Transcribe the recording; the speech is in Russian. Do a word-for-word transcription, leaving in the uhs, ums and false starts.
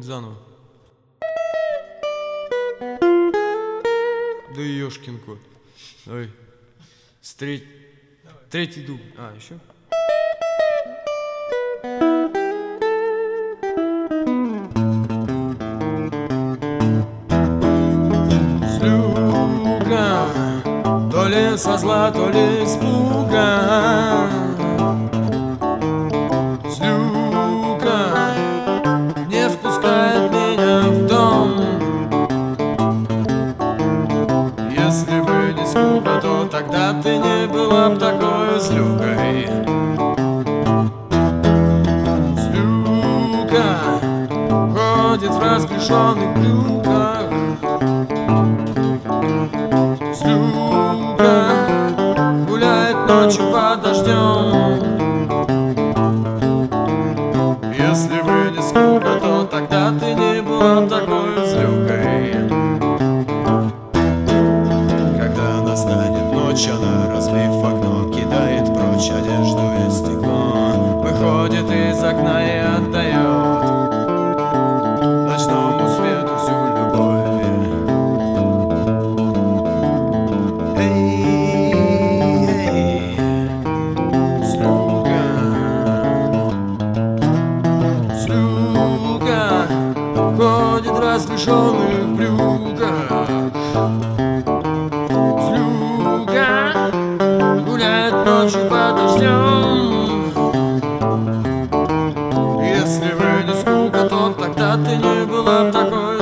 заново. Да и ёшкин кот. Ой. С треть... Третий дуб. А, еще? Слюга, то ли со зла, то ли испуга. Слюга не впускает меня в дом. Если бы не скука, то тогда ты не была б такой злюкой. Злюка ходит в расклешенных брюках. Злюка гуляет ночью под дождем. Если бы не скука, то тогда ты не была б такой злюкой. Когда настанет ночь, она, разбив окно, кидает прочь одежду и стекло, выходит из окна и отдает ночному свету всю любовь. Эй, эй, слюга, слюга ходит в расклешенных брюках. Слюга гуляет ночью под дождем. Если бы не скука, то тогда ты не была б такой